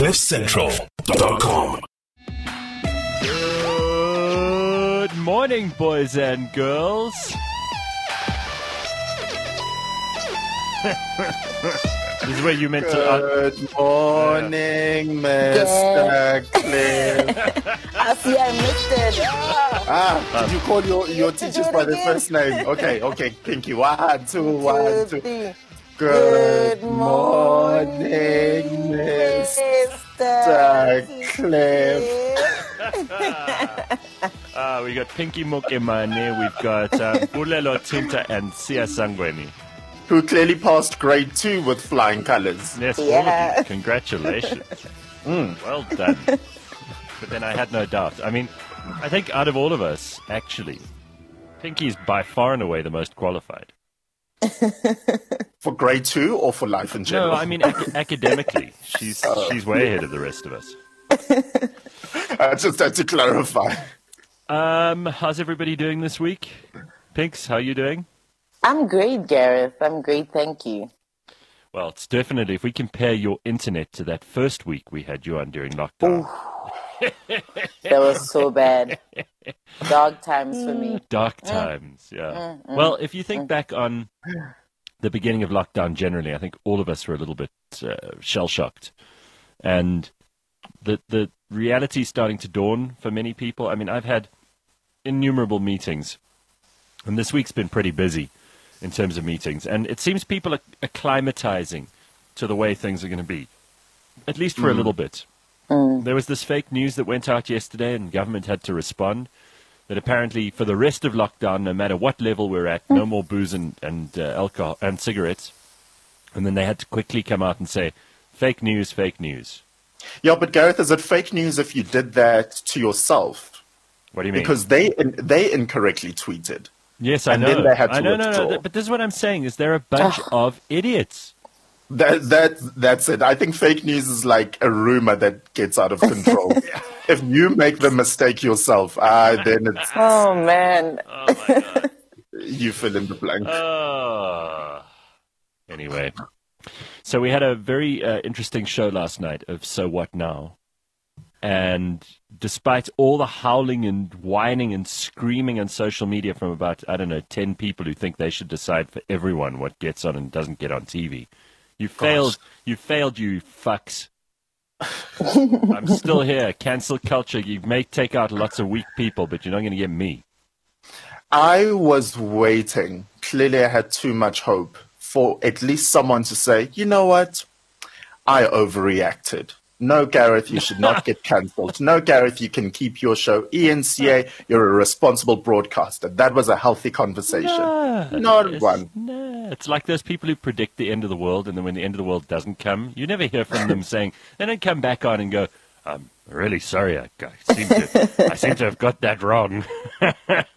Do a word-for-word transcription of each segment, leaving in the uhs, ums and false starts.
cliff central dot com. Good morning, boys and girls. This is where you meant to... Uh, Good morning, Mister Cliff. I see I missed it. Ah. Ah, did you call your, your teachers by their first name? Okay, okay, Pinky. One, two, one, two. Good, Good morning, Mister Cliff. uh, we got Pinky Mokemane, we've got uh, Bulelo Tinta and Sia Sangweni. Who clearly passed grade two with flying colors. Yes, all Yeah. of you. Congratulations. mm. Well done. But then I had no doubt. I mean, I think out of all of us, actually, Pinky's by far and away the most qualified. For grade two or for life in general? No, I mean ac- academically. She's she's way ahead of the rest of us. I just had to clarify. Um, how's everybody doing this week? Pinks, how are you doing? I'm great, Gareth. I'm great, thank you. Well, it's definitely, if we compare your internet to that first week we had you on during lockdown. That was so bad. Dog times for me. Dark times, yeah. Well, if you think back on the beginning of lockdown generally, I think all of us were a little bit uh, shell-shocked. And the the reality is starting to dawn for many people. I mean, I've had innumerable meetings, and this week's been pretty busy in terms of meetings. And it seems people are acclimatizing to the way things are going to be, at least for mm. a little bit. Mm. There was this fake news that went out yesterday, and government had to respond, that apparently for the rest of lockdown, no matter what level we're at, no more booze and, and uh, alcohol and cigarettes. And then they had to quickly come out and say, fake news, fake news. Yeah, but Gareth, is it fake news if you did that to yourself? What do you mean? Because they they incorrectly tweeted. Yes, I and know. Then they had to I know, withdraw. no, no. But this is what I'm saying: is they're a bunch of idiots. That that that's it. I think fake news is like a rumor that gets out of control. If you make the mistake yourself, uh, then it's oh man. Oh my god. You fill in the blank. Uh, anyway, so we had a very uh, interesting show last night of So What Now, and despite all the howling and whining and screaming on social media from about, I don't know, ten people who think they should decide for everyone what gets on and doesn't get on T V, you failed, you failed, you fucks. I'm still here. Cancel culture. You may take out lots of weak people, but you're not going to get me. I was waiting. Clearly, I had too much hope for at least someone to say, you know what? I overreacted. No, Gareth, you should not get cancelled. No, Gareth, you can keep your show. E N C A, you're a responsible broadcaster. That was a healthy conversation. No, Not it's, one. No, it's like those people who predict the end of the world, and then when the end of the world doesn't come, you never hear from them saying, they don't come back on and go, I'm really sorry, I, I, seem, to, I seem to have got that wrong. Am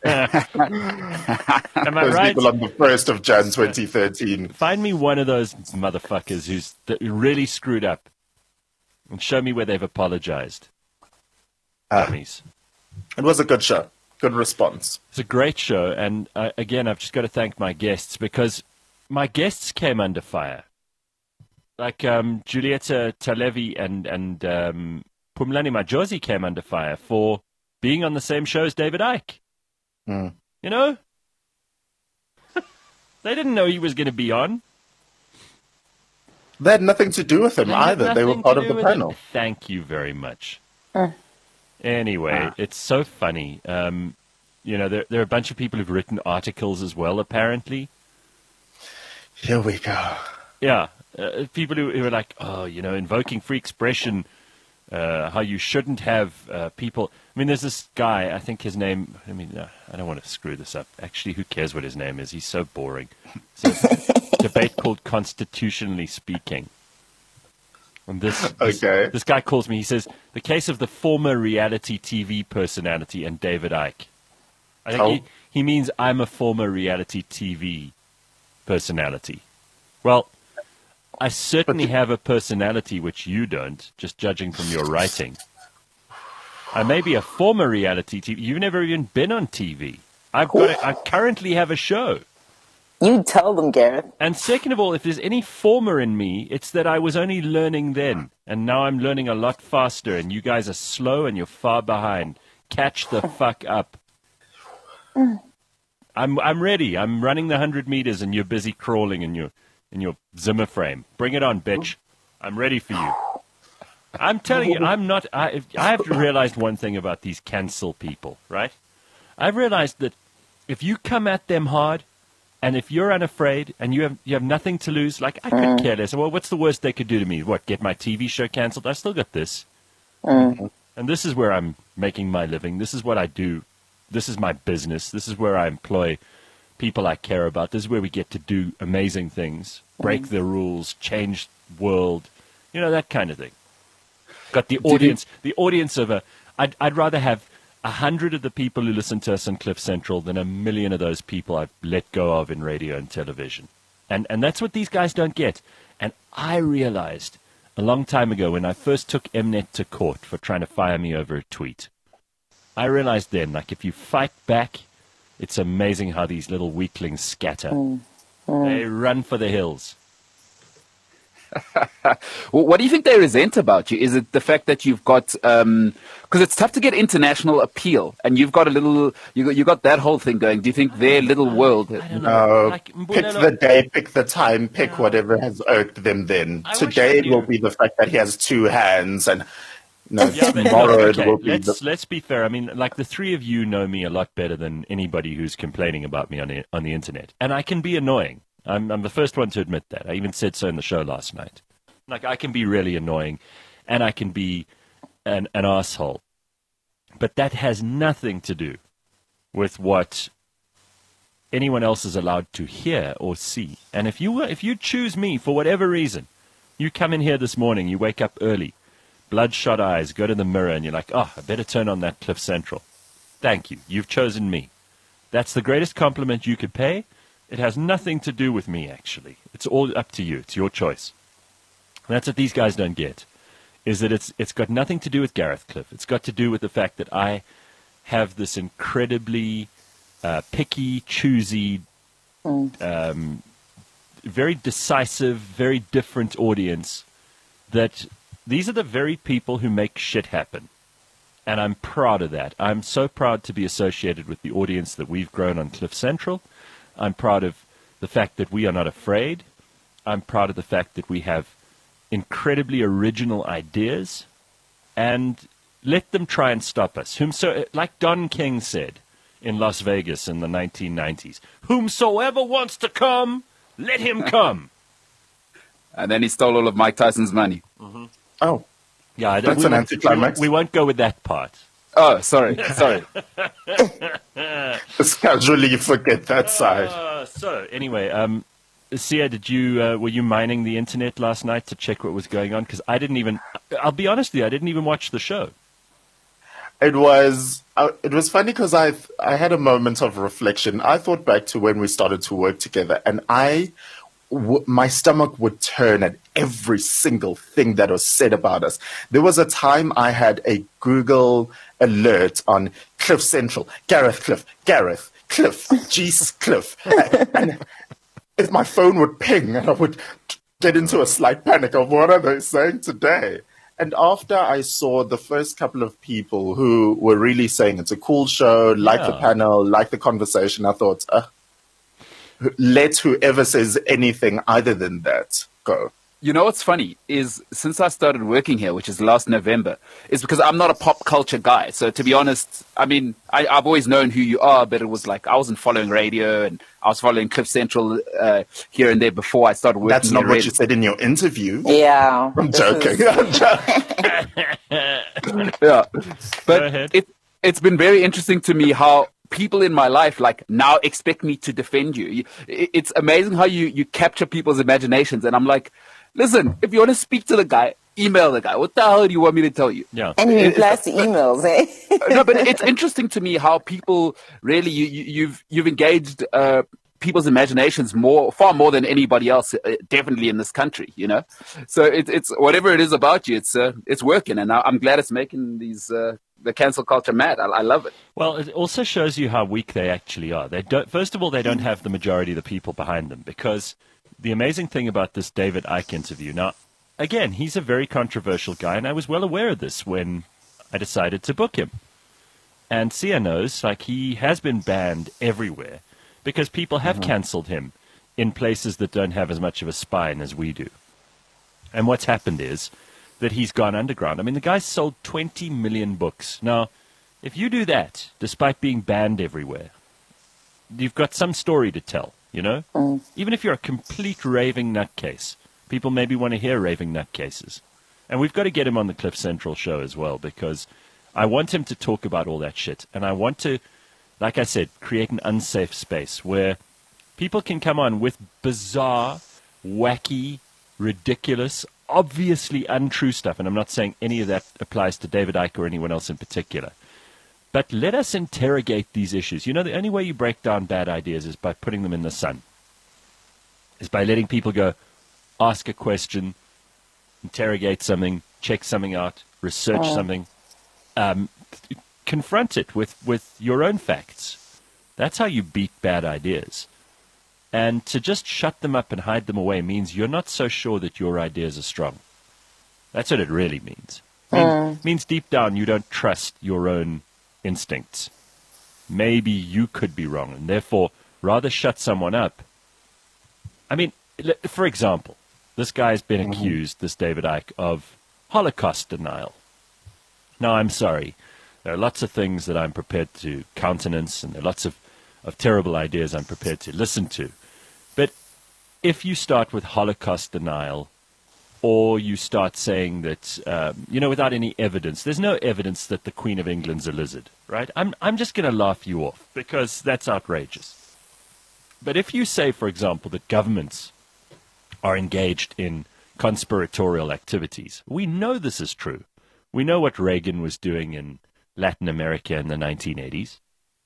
I those right? people on the first of January twenty thirteen. Find me one of those motherfuckers who's that really screwed up. And show me where they've apologized. Uh, Dummies. It was a good show. Good response. It's a great show. And uh, again, I've just got to thank my guests because my guests came under fire. Like um, Julieta Talevi and, and um, Pumlani Majosi came under fire for being on the same show as David Icke. Mm. You know? They didn't know he was going to be on. They had nothing to do with him They had either. They were nothing part to of do the with panel. it. Thank you very much. Uh. Anyway, Ah. it's so funny. Um, you know, there, there are a bunch of people who've written articles as well, apparently. Here we go. Yeah, uh, people who, who are like, oh, you know, invoking free expression, uh, how you shouldn't have uh, people. I mean, there's this guy, I think his name, I mean, uh, I don't want to screw this up. Actually, who cares what his name is? He's so boring. So debate called Constitutionally Speaking. And this, this, Okay. this guy calls me, he says, the case of the former reality T V personality and David Icke. I think Oh. he, he means I'm a former reality T V personality. Well, I certainly have a personality which you don't, just judging from your writing. I may be a former reality T V. You've never even been on T V. I've got. A, I currently have a show. You tell them, Gareth. And second of all, if there's any former in me, it's that I was only learning then. And now I'm learning a lot faster. And you guys are slow and you're far behind. Catch the fuck up. I'm I'm ready. I'm running the one hundred meters and you're busy crawling in your, in your Zimmer frame. Bring it on, bitch. I'm ready for you. I'm telling you, I'm not... I, I have realized one thing about these cancel people, right? I've realized that if you come at them hard... And if you're unafraid and you have you have nothing to lose, like I could care less. Well, what's the worst they could do to me? What, get my T V show canceled? I still got this. Mm. And this is where I'm making my living. This is what I do. This is my business. This is where I employ people I care about. This is where we get to do amazing things, break mm. the rules, change the world, you know, that kind of thing. Got the audience, the audience of a, I'd, I'd rather have a hundred of the people who listen to us on Cliff Central than a million of those people I've let go of in radio and television. And and that's what these guys don't get. And I realized a long time ago when I first took Mnet to court for trying to fire me over a tweet, I realized then, like, if you fight back, it's amazing how these little weaklings scatter. Mm. Mm. They run for the hills. Well, what do you think they resent about you? Is it the fact that you've got, because um, it's tough to get international appeal, and you've got a little, you got, you got that whole thing going. Do you think their little world? No, like, pick no, no. the day, pick the time, pick no. whatever has irked them then. I Today it will be the fact that he has two hands, and no, yeah, tomorrow no, okay. it will be let's, the... let's be fair. I mean, like, the three of you know me a lot better than anybody who's complaining about me on the, on the internet. And I can be annoying. I'm, I'm the first one to admit that. I even said so in the show last night. Like, I can be really annoying, and I can be an, an asshole. But that has nothing to do with what anyone else is allowed to hear or see. And if you were, if you choose me for whatever reason, you come in here this morning, you wake up early, bloodshot eyes, go to the mirror, and you're like, oh, I better turn on that Cliff Central. Thank you. You've chosen me. That's the greatest compliment you could pay. It has nothing to do with me, actually. It's all up to you. It's your choice. And that's what these guys don't get, is that it's it's got nothing to do with Gareth Cliff. It's got to do with the fact that I have this incredibly uh, picky, choosy, mm. um, very decisive, very different audience, that these are the very people who make shit happen. And I'm proud of that. I'm so proud to be associated with the audience that we've grown on Cliff Central. I'm proud of the fact that we are not afraid. I'm proud of the fact that we have incredibly original ideas, and let them try and stop us. Whomso, like Don King said in Las Vegas in the nineteen nineties, whomsoever wants to come, let him come. And then he stole all of Mike Tyson's money. Mm-hmm. Oh. Yeah, I don't, that's we, an anticlimax. We, we won't go with that part. Oh, sorry, sorry. Just casually forget that side. Uh, so, anyway, um, Sia, did you uh, were you mining the internet last night to check what was going on? Because I didn't even. I'll be honest with you, I didn't even watch the show. It was uh, it was funny because I I had a moment of reflection. I thought back to when we started to work together, and I. W- my stomach would turn at every single thing that was said about us. There was a time I had a Google alert on Cliff Central, Gareth Cliff, Gareth Cliff, Geese Cliff. And, and if my phone would ping and I would get into a slight panic of what are they saying today? And after I saw the first couple of people who were really saying it's a cool show, like yeah. the panel, like the conversation, I thought, uh, let whoever says anything other than that go. You know what's funny is since I started working here, which is last November, is because I'm not a pop culture guy. So to be honest, I mean, I, I've always known who you are, but it was like I wasn't following radio and I was following Cliff Central uh, here and there before I started working. That's not what radio. You said in your interview. Yeah. I'm joking. Is... I'm joking. Yeah. But it, it's been very interesting to me how people in my life like now expect me to defend you. It's amazing how you, you capture people's imaginations. And I'm like, listen, if you want to speak to the guy, email the guy. What the hell do you want me to tell you? Yeah. And he replies to emails, eh? No, but it's interesting to me how people really, you, you, you've, you've engaged uh, people's imaginations more, far more than anybody else, uh, definitely in this country, you know? So it, it's whatever it is about you, it's uh, it's working. And I, I'm glad it's making these, uh, the cancel culture mad. I, I love it. Well, it also shows you how weak they actually are. They don't, first of all, they don't have the majority of the people behind them, because the amazing thing about this David Icke interview, now, again, he's a very controversial guy, and I was well aware of this when I decided to book him. And Sia knows, like, he has been banned everywhere because people have mm-hmm. cancelled him in places that don't have as much of a spine as we do. And what's happened is that he's gone underground. I mean, the guy's sold twenty million books. Now, if you do that, despite being banned everywhere, you've got some story to tell, you know? Mm. Even if you're a complete raving nutcase, people maybe want to hear raving nutcases. And we've got to get him on the Cliff Central show as well, because I want him to talk about all that shit. And I want to, like I said, create an unsafe space where people can come on with bizarre, wacky, ridiculous, obviously untrue stuff. And I'm not saying any of that applies to David Icke or anyone else in particular. But let us interrogate these issues. You know, the only way you break down bad ideas is by putting them in the sun. Is by letting people go, ask a question, interrogate something, check something out, research oh. something. Um, confront it with, with your own facts. That's how you beat bad ideas. And to just shut them up and hide them away means you're not so sure that your ideas are strong. That's what it really means. It means, mm. means deep down you don't trust your own instincts. Maybe you could be wrong, and therefore rather shut someone up. I mean, for example, this guy's been mm-hmm. accused, this David Icke, of Holocaust denial. Now, I'm sorry. There are lots of things that I'm prepared to countenance, and there are lots of, of terrible ideas I'm prepared to listen to. But if you start with Holocaust denial, or you start saying that, um, you know, without any evidence, there's no evidence that the Queen of England's a lizard, right? I'm, I'm just going to laugh you off, because that's outrageous. But if you say, for example, that governments are engaged in conspiratorial activities, we know this is true. We know what Reagan was doing in Latin America in the nineteen eighties,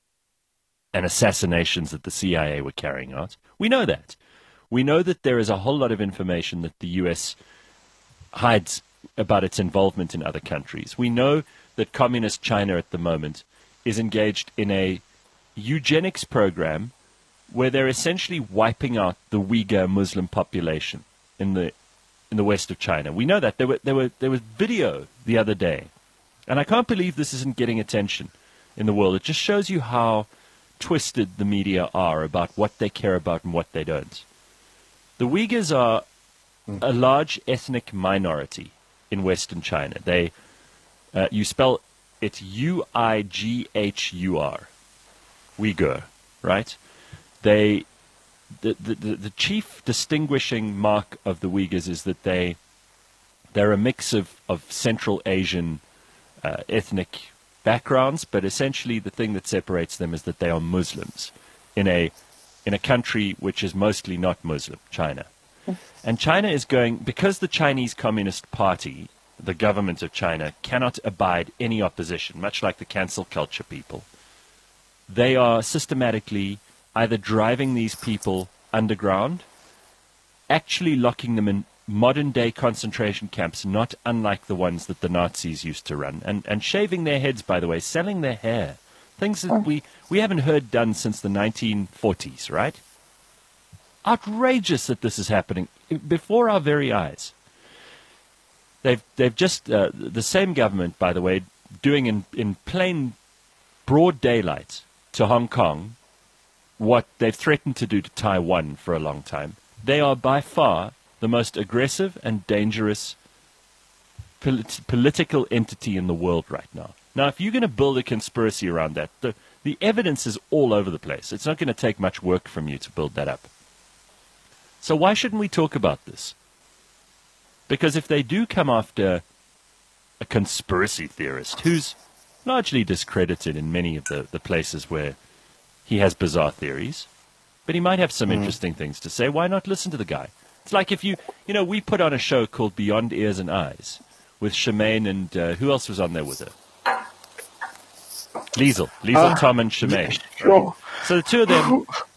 and assassinations that the C I A were carrying out. We know that. We know that there is a whole lot of information that the U S hides about its involvement in other countries. We know that communist China at the moment is engaged in a eugenics program where they're essentially wiping out the Uyghur Muslim population in the in the west of China. We know that. There were there were there was video the other day. And I can't believe this isn't getting attention in the world. It just shows you how twisted the media are about what they care about and what they don't. The Uyghurs are a large ethnic minority in Western China. They, uh, you spell it U I G H U R, Uyghur, right? They, the, the, the chief distinguishing mark of the Uyghurs is that they, they're a mix of, of Central Asian uh, ethnic backgrounds, but essentially the thing that separates them is that they are Muslims in a, in a country which is mostly not Muslim, China. And China is going, because the Chinese Communist Party, the government of China, cannot abide any opposition, much like the cancel culture people, they are systematically either driving these people underground, actually locking them in modern-day concentration camps, not unlike the ones that the Nazis used to run, and, and shaving their heads, by the way, selling their hair, things that we, we haven't heard done since the nineteen forties, right? Outrageous that this is happening before our very eyes. They've they've just uh, the same government, by the way, doing in in plain broad daylight to Hong Kong what they've threatened to do to Taiwan for a long time. They are by far the most aggressive and dangerous polit- political entity in the world right now. Now, if you're going to build a conspiracy around that, the the evidence is all over the place. It's not going to take much work from you to build that up. So why shouldn't we talk about this? Because if they do come after a conspiracy theorist who's largely discredited in many of the, the places where he has bizarre theories, but he might have some mm. interesting things to say, why not listen to the guy? It's like if you, you know, we put on a show called Beyond Ears and Eyes with Shemaine and uh, who else was on there with her? Liesel. Liesel, uh, Tom and Shemaine. Sure. So the two of them,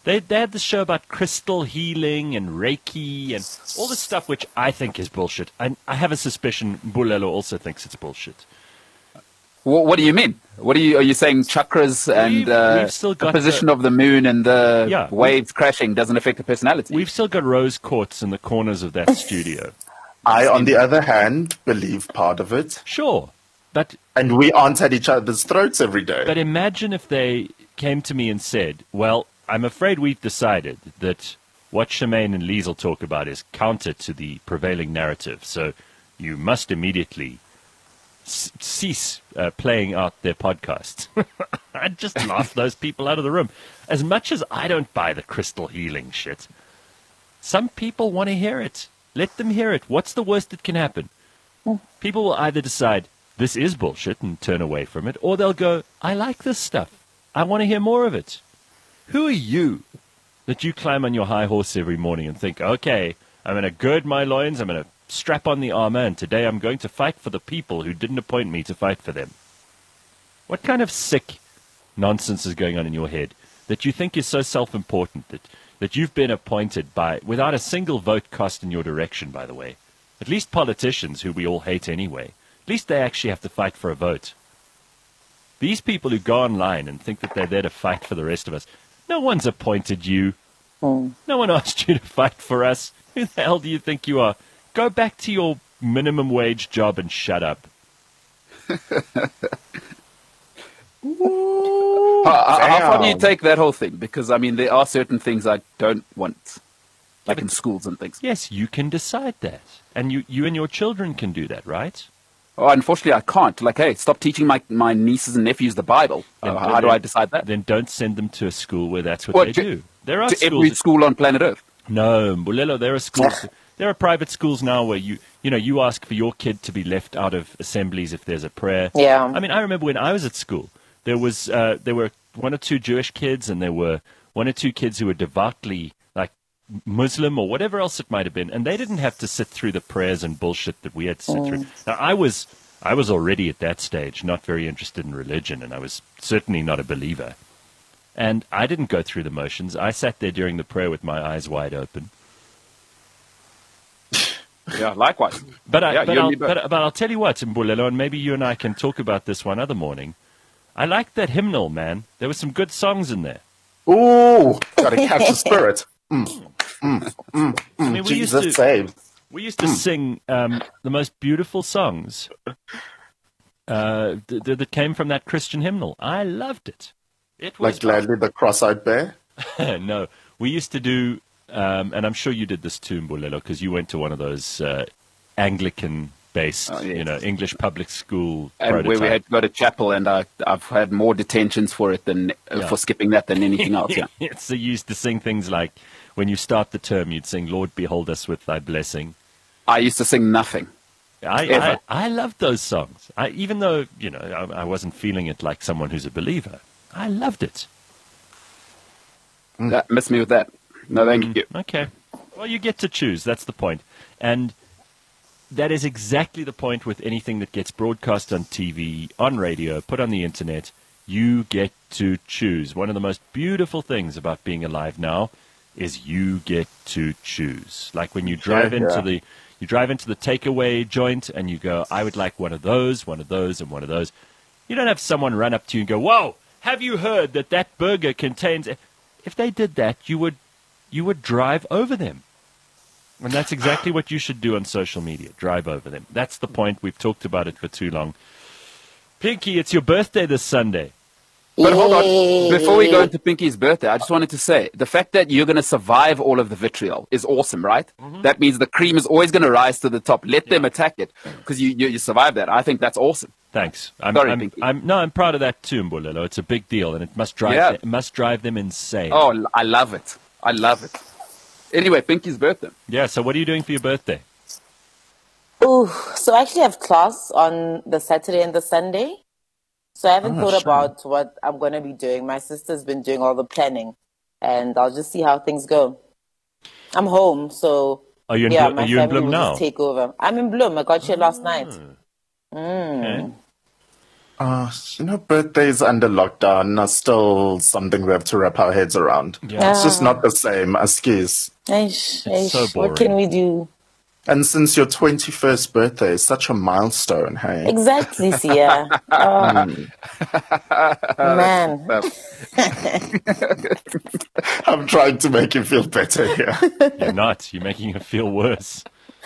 They, they had this show about crystal healing and Reiki and all this stuff, which I think is bullshit. I, I have a suspicion Mbulelo also thinks it's bullshit. What, what do you mean? What are you are you saying? Chakras and We've- uh, we've still the got position the- of the moon and the Yeah, waves crashing doesn't affect the personality. We've still got rose quartz in the corners of that studio. I, on the other hand, believe part of it. Sure, but And we aren't at each other's throats every day. But imagine if they came to me and said, well, I'm afraid we've decided that what Shemaine and Liesel talk about is counter to the prevailing narrative, so you must immediately s- cease uh, playing out their podcasts. I'd just laugh those people out of the room. As much as I don't buy the crystal healing shit, some people want to hear it. Let them hear it. What's the worst that can happen? People will either decide, this is bullshit and turn away from it, or they'll go, I like this stuff. I want to hear more of it. Who are you that you climb on your high horse every morning and think, okay, I'm going to gird my loins, I'm going to strap on the armor, and today I'm going to fight for the people who didn't appoint me to fight for them? What kind of sick nonsense is going on in your head that you think is so self-important that, that you've been appointed by, without a single vote cast in your direction, by the way? At least politicians, who we all hate anyway, at least they actually have to fight for a vote. These people who go online and think that they're there to fight for the rest of us, no one's appointed you. Mm. No one asked you to fight for us. Who the hell do you think you are? Go back to your minimum wage job and shut up. how, how far do you Damn. take that whole thing? Because, I mean, there are certain things I don't want, like in schools and things. Yes, you can decide that. And you, you and your children can do that, right? Oh, unfortunately, I can't. Like, hey, stop teaching my, my nieces and nephews the Bible. Then- Uh, how do then- I decide that? Then don't send them to a school where that's what Well, they to- do. There are To schools. every school on planet Earth. No, Mbulelo, there are schools. There are private schools now where you, you know, you ask for your kid to be left out of assemblies if there's a prayer. Yeah. I mean, I remember when I was at school, there was uh, there were one or two Jewish kids, and there were one or two kids who were devoutly like Muslim or whatever else it might have been, and they didn't have to sit through the prayers and bullshit that we had to sit through. Now, I was I was already at that stage not very interested in religion, and I was certainly not a believer. And I didn't go through the motions. I sat there during the prayer with my eyes wide open. Yeah, likewise. But, I, Yeah, but, you and I'll, me both. but, but I'll tell you what, Mbulelo, and maybe you and I can talk about this one other morning. I liked that hymnal, man. There were some good songs in there. Ooh, gotta catch the spirit. Mm, mm, mm, mm. I mean, we used Jesus to- save. We used to sing um, the most beautiful songs uh, th- th- that came from that Christian hymnal. I loved it. It was Like Gladly the Cross-Eyed Bear. no, we used to do, um, and I'm sure you did this too, Mbulelo, because you went to one of those uh, Anglican-based, Oh, yes. you know, English public school And where we prototype. had to go to chapel, and I, I've had more detentions for it than uh, Yeah. for skipping that than anything else. Yeah. So you used to sing things like, when you start the term, you'd sing, Lord, behold us with thy blessing. I used to sing nothing. I, Ever. I, I loved those songs. I, even though, you know, I, I wasn't feeling it like someone who's a believer. I loved it. That, miss me with that. No, thank you. Okay. Well, you get to choose. That's the point. And that is exactly the point with anything that gets broadcast on T V, on radio, put on the internet. You get to choose. One of the most beautiful things about being alive now is you get to choose. Like when you drive Yeah, into yeah. the you drive into the takeaway joint and you go, I would like one of those, one of those, and one of those. You don't have someone run up to you and go, whoa, have you heard that that burger contains... If they did that, you would you would drive over them. And that's exactly what you should do on social media. Drive over them. That's the point. We've talked about it for too long. Pinky, it's your birthday this Sunday. But hold on. Before we go into Pinky's birthday, I just wanted to say the fact that you're going to survive all of the vitriol is awesome, right? Mm-hmm. That means the cream is always going to rise to the top. Let them attack it because you, you you survive that. I think that's awesome. Thanks. I'm, Sorry, I'm, Pinky. I'm, no, I'm proud of that too, Mbulelo. It's a big deal, and it must drive Yeah. them, it must drive them insane. Oh, I love it. I love it. Anyway, Pinky's birthday. Yeah, so what are you doing for your birthday? Ooh, so I actually have class on the Saturday and the Sunday. So I haven't Oh, thought shame. about what I'm going to be doing. My sister's been doing all the planning, and I'll just see how things go. I'm home, so Are you in, yeah, Blo- my are you in family Bloom will now? just take over. I'm in Bloom. I got here last night. Okay. Uh, you know, birthdays under lockdown are still something we have to wrap our heads around. Yeah. It's just not the same as skis. Eish, eish. so What can boring. we do? And since your twenty-first birthday is such a milestone, hey? Exactly, Sia. Oh, man. I'm trying to make you feel better here. You're not. You're making it feel worse.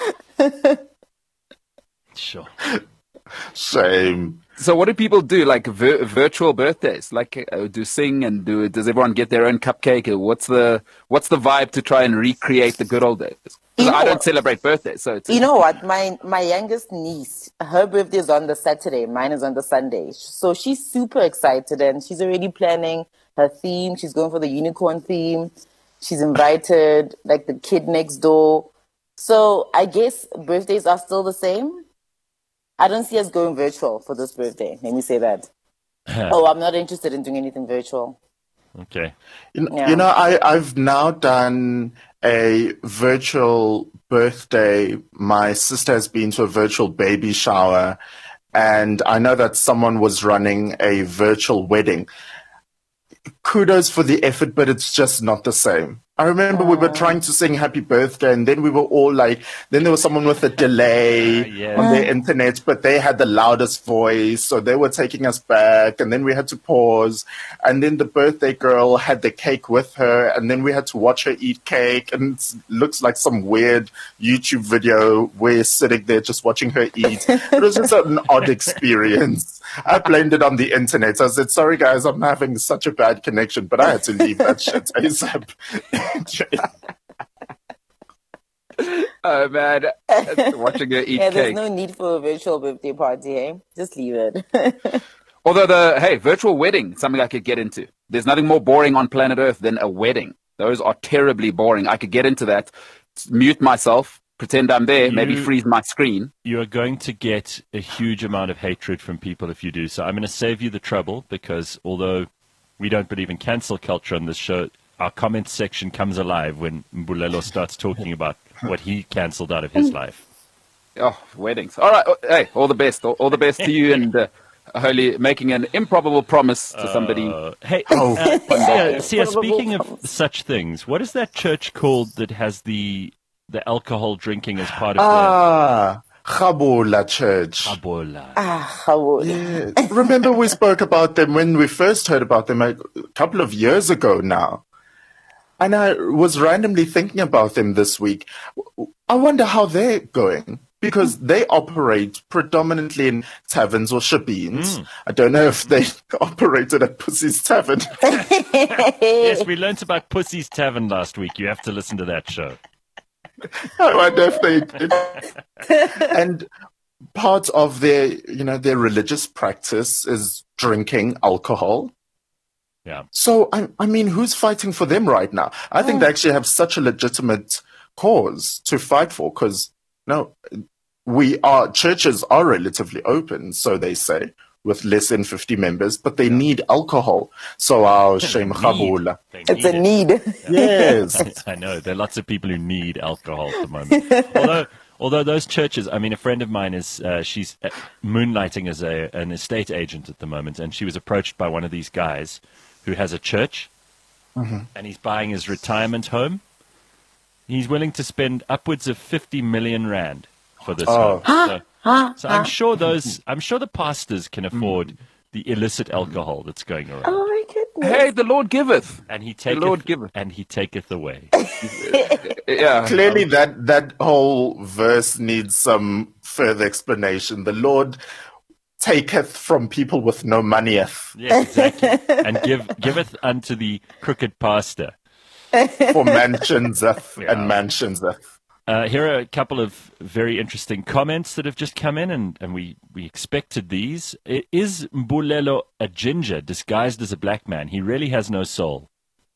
Sure. Shame. So what do people do? Like vir- virtual birthdays? Like uh, do sing and do? Does everyone get their own cupcake? Or what's the what's the vibe to try and recreate the good old days? You Because know I don't what? celebrate birthdays, so it's You know what? My my youngest niece, her birthday is on the Saturday. Mine is on the Sunday. So she's super excited and she's already planning her theme. She's going for the unicorn theme. She's invited like the kid next door. So I guess birthdays are still the same. I don't see us going virtual for this birthday. Let me say that. Oh, I'm not interested in doing anything virtual. Okay. You know, Yeah. you know I, I've now done a virtual birthday. My sister has been to a virtual baby shower, and I know that someone was running a virtual wedding. Kudos for the effort, but it's just not the same. I remember we were trying to sing happy birthday, and then we were all like, then there was someone with a delay Uh, yeah. on their internet, but they had the loudest voice, so they were taking us back, and then we had to pause, and then the birthday girl had the cake with her, and then we had to watch her eat cake, and it looks like some weird YouTube video. We're sitting there just watching her eat. It was just an odd experience. I blamed it on the internet. I said, sorry guys, I'm having such a bad connection, but I had to leave that shit ASAP. oh man, watching her eat Yeah, there's cake. no need for a virtual birthday party, eh? Just leave it. Although the hey, virtual wedding, something I could get into. There's nothing more boring on planet Earth than a wedding. Those are terribly boring. I could get into that, mute myself, pretend I'm there, maybe You- freeze my screen. You are going to get a huge amount of hatred from people if you do. So I'm going to save you the trouble because although we don't believe in cancel culture on this show, our comment section comes alive when Mbulelo starts talking about what he cancelled out of his life. Oh, weddings. All right. oh, Hey, all the best. All, all the best to you and uh, Holy, making an improbable promise to somebody. Uh, hey, Oh, uh, Sia, Sia, Probable speaking of promise. such things, what is that church called that has the the alcohol drinking as part of Ah, Chabula Church. the Abola? Ah, how would Yeah. Remember we spoke about them when we first heard about them a couple of years ago now. And I was randomly thinking about them this week. I wonder how they're going because they operate predominantly in taverns or shebeens. I don't know if they operated at Pussy's Tavern. Yes, we learnt about Pussy's Tavern last week. You have to listen to that show. I wonder if they did. And part of their, you know, their religious practice is drinking alcohol. Yeah. So, I, I mean, who's fighting for them right now? I think they actually have such a legitimate cause to fight for because, no, we are, churches are relatively open, so they say, with less than fifty members, but they need alcohol. So our Shem Chabula. They it's a it. need. Yes. I know. There are lots of people who need alcohol at the moment. although, although those churches, I mean, a friend of mine is, uh, she's uh, moonlighting as a, an estate agent at the moment, and she was approached by one of these guys who has a church, and he's buying his retirement home. He's willing to spend upwards of fifty million rand for this Oh. home. So, so I'm sure those, I'm sure the pastors can afford the illicit alcohol that's going around. Oh my goodness. Hey, the Lord giveth. And he taketh, Lord giveth. and he taketh away. Yeah. Clearly, that, that whole verse needs some further explanation. The Lord taketh from people with no moneyeth Yes, exactly. And give giveth unto the crooked pastor. for mansionseth Yeah. and mansionseth. Uh, here are a couple of very interesting comments that have just come in, and, and we, we expected these. I- Is Mbulelo a ginger disguised as a black man? He really has no soul.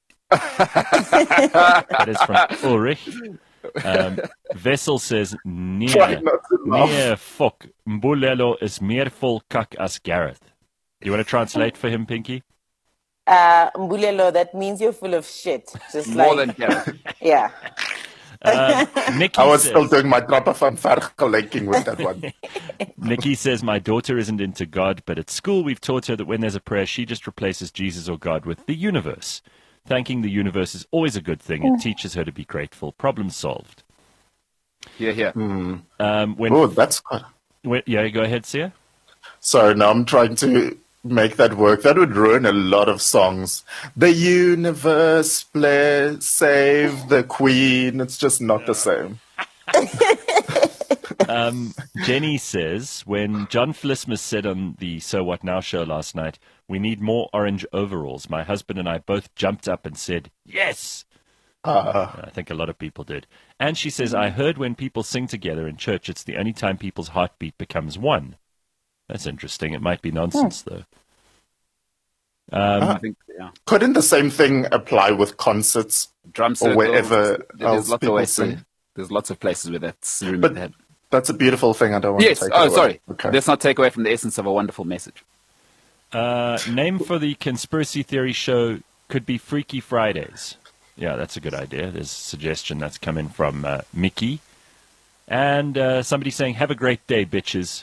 That is from Ulrich. Um, Vessel says, Try near, not to laugh. near fuck, Mbulelo is meer vol kak as Gareth. You want to translate for him, Pinky? Uh, Mbulelo, that means you're full of shit. Just More like, than Gareth. yeah. Uh, Nikki I was says, still doing my Trapper van vergelijking with that one. Nikki says, my daughter isn't into God, but at school we've taught her that when there's a prayer, she just replaces Jesus or God with the universe. Thanking the universe is always a good thing. It teaches her to be grateful. Problem solved. Yeah, yeah. Mm. Um, when, Oh, that's good. when, yeah, go ahead, Sia. Sorry, now I'm trying to make that work. That would ruin a lot of songs. The universe, play, save the queen. It's just not the same. Um, Jenny says, when John Flismus said on the So What Now show last night, we need more orange overalls, my husband and I both jumped up and said, yes! Uh, I think a lot of people did. And she says, I heard when people sing together in church, it's the only time people's heartbeat becomes one. That's interesting. It might be nonsense, though. Um, I think, yeah. couldn't the same thing apply with concerts Drum or circles, wherever there's else lots of people ways sing? to, There's lots of places where that's rumored But to happen. that's a beautiful thing. I don't want Yes. to take Oh, it away. sorry. Okay. Let's not take away from the essence of a wonderful message. uh, name for the conspiracy theory show could be Freaky Fridays. Yeah, that's a good idea. There's a suggestion that's coming from uh, Mickey. And uh, somebody saying, have a great day, bitches.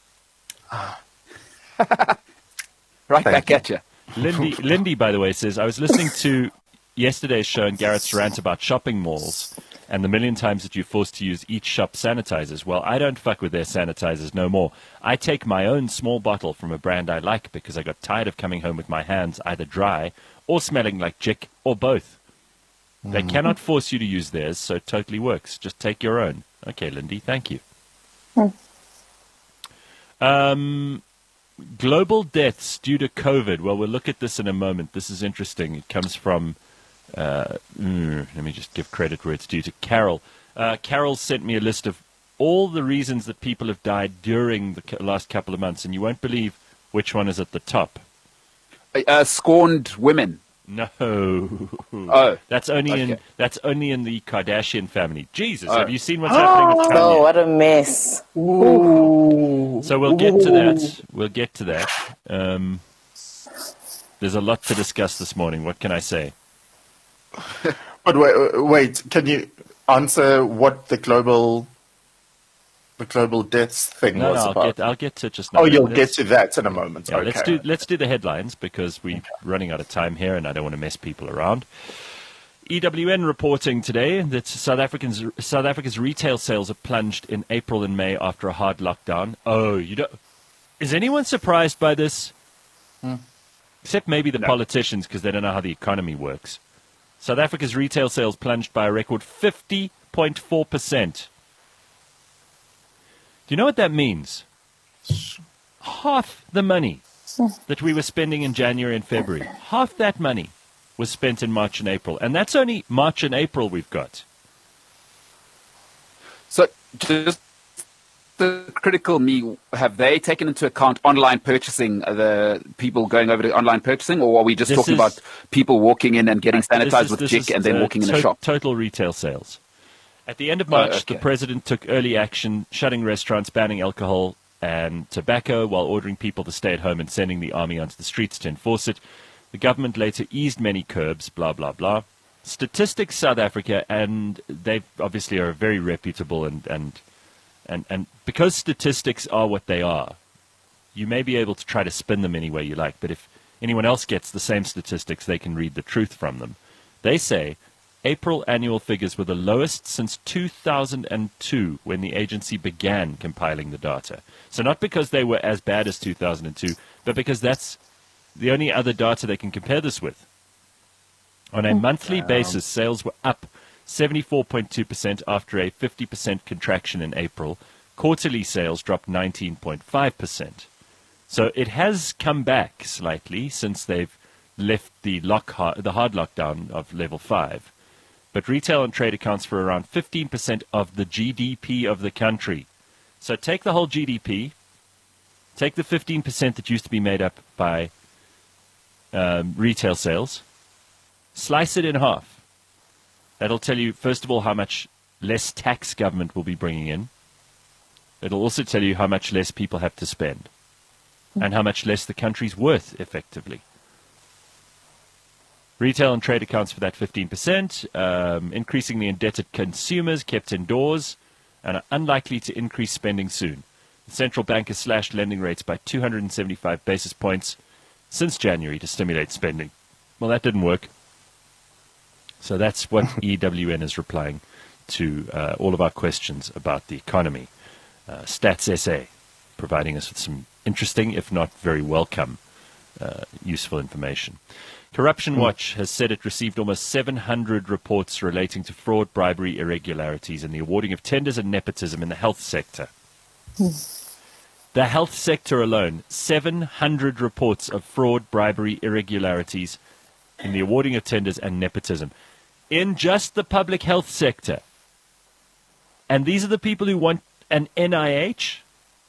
Right Thank back you. at you. Lindy, Lindy, by the way, says, I was listening to yesterday's show and Garrett's rant about shopping malls and the million times that you're forced to use each shop sanitizers. Well, I don't fuck with their sanitizers no more. I take my own small bottle from a brand I like because I got tired of coming home with my hands either dry or smelling like chick or both. They Mm. cannot force you to use theirs, so it totally works. Just take your own. Okay, Lindy, thank you. Um, global deaths due to COVID. Well, we'll look at this in a moment. This is interesting. It comes from, uh, mm, let me just give credit where it's due to Carol. Uh, Carol sent me a list of all the reasons that people have died during the ca- last couple of months, and you won't believe which one is at the top. Uh, scorned women. No. Oh. That's only in Okay. that's only in the Kardashian family. Jesus, Oh. have you seen what's happening with Oh, Kanye? what a mess. Ooh. So we'll get to that. We'll get to that. Um, there's a lot to discuss this morning. What can I say? But wait, wait, can you answer what the global the global deaths thing No, was no, I'll about? get I'll get to it just now. Oh, you'll Let's- get to that in a moment. Yeah, okay. let's do let's do the headlines because we're running out of time here, and I don't want to mess people around. E W N reporting today that South Africans South Africa's retail sales have plunged in April and May after a hard lockdown. Oh, you don't. Is anyone surprised by this? Hmm. Except maybe the No. politicians, because they don't know how the economy works. South Africa's retail sales plunged by a record fifty point four percent. Do you know what that means? Half the money that we were spending in January and February, half that money was spent in March and April. And that's only March and April we've got. So just the critical me, have they taken into account online purchasing, uh, the people going over to online purchasing, or are we just This talking is- about people walking in and getting This sanitized is- with this Jik is, and then uh, walking in a to- shop? Total retail sales. At the end of March, Oh, okay. the president took early action, shutting restaurants, banning alcohol and tobacco while ordering people to stay at home and sending the army onto the streets to enforce it. The government later eased many curbs, blah, blah, blah. Statistics South Africa, and they obviously are very reputable, and, and, and, and because statistics are what they are, you may be able to try to spin them any way you like, but if anyone else gets the same statistics, they can read the truth from them. They say April annual figures were the lowest since two thousand two, when the agency began compiling the data. So not because they were as bad as two thousand two, but because that's the only other data they can compare this with. On a monthly basis, sales were up seventy-four point two percent after a fifty percent contraction in April. Quarterly sales dropped nineteen point five percent. So it has come back slightly since they've left the lock the hard lockdown of level five. But retail and trade accounts for around fifteen percent of the G D P of the country. So take the whole G D P, take the fifteen percent that used to be made up by um, retail sales, slice it in half. That'll tell you, first of all, how much less tax government will be bringing in. It'll also tell you how much less people have to spend and how much less the country's worth, effectively. Retail and trade accounts for that fifteen percent. Um, increasingly indebted consumers kept indoors and are unlikely to increase spending soon. The central bank has slashed lending rates by two hundred seventy-five basis points since January to stimulate spending. Well, that didn't work. So that's what E W N is replying to uh, all of our questions about the economy. Uh, Stats S A providing us with some interesting, if not very welcome, uh, useful information. Corruption Watch has said it received almost seven hundred reports relating to fraud, bribery, irregularities, and the awarding of tenders and nepotism in the health sector. The health sector alone, seven hundred reports of fraud, bribery, irregularities in the awarding of tenders and nepotism in just the public health sector. And these are the people who want an N I H?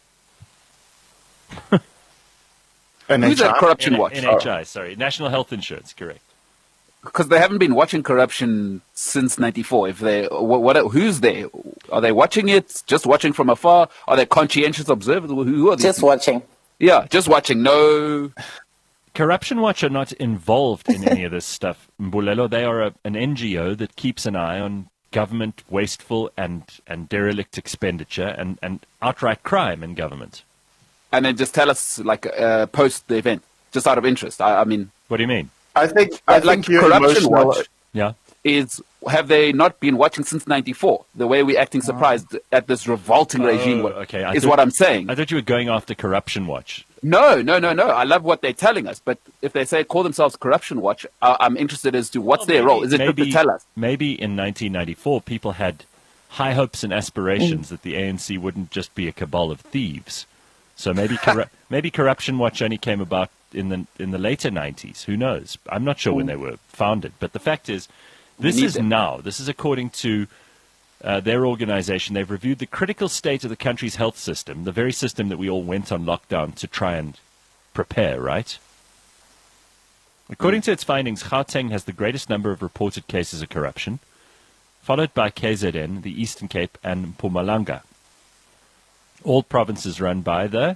Who's that Corruption N- Watch? N H I, sorry. National Health Insurance, correct. Because they haven't been watching corruption since ninety-four. If they, what, what, who's there? Are they watching it? Just watching from afar? Are they conscientious observers? Who, who are these? Just people? watching. Yeah, just watching. No. Corruption Watch are not involved in any of this stuff, Mbulelo. They are a, an N G O that keeps an eye on government wasteful and, and derelict expenditure and, and outright crime in government. And then just tell us, like, uh, post the event, just out of interest. I, I mean, what do you mean? I think, I like think you're Corruption emotional. Watch Yeah. is, have they not been watching since ninety-four? The way we're acting surprised at this revolting regime Oh, okay. I is thought- what I'm saying. I thought you were going after Corruption Watch. No, no, no, no. I love what they're telling us, but if they say call themselves Corruption Watch, uh, I'm interested as to what's Well, their maybe- role. Is it good maybe- to tell us? Maybe in nineteen ninety-four, people had high hopes and aspirations Mm. that the A N C wouldn't just be a cabal of thieves. So maybe corru- maybe Corruption Watch only came about in the in the later nineties. Who knows? I'm not sure when they were founded. But the fact is, this need is them. now. This is according to uh, their organization. They've reviewed the critical state of the country's health system, the very system that we all went on lockdown to try and prepare, right? According to its findings, Gauteng has the greatest number of reported cases of corruption, followed by K Z N, the Eastern Cape, and Mpumalanga. All provinces run by the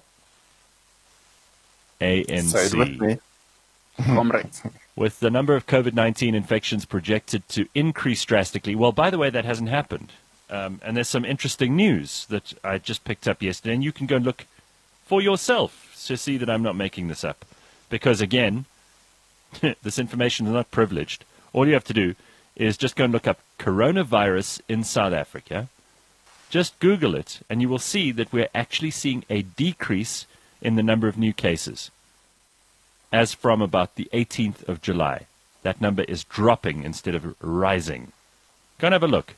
A N C. Say it with me. Comrades. With the number of COVID nineteen infections projected to increase drastically. Well, by the way, that hasn't happened. Um, and there's some interesting news that I just picked up yesterday, and you can go and look for yourself to see that I'm not making this up. Because, again, this information is not privileged. All you have to do is just go and look up coronavirus in South Africa. Just Google it, and you will see that we're actually seeing a decrease in the number of new cases as from about the eighteenth of July. That number is dropping instead of rising. Go and have a look.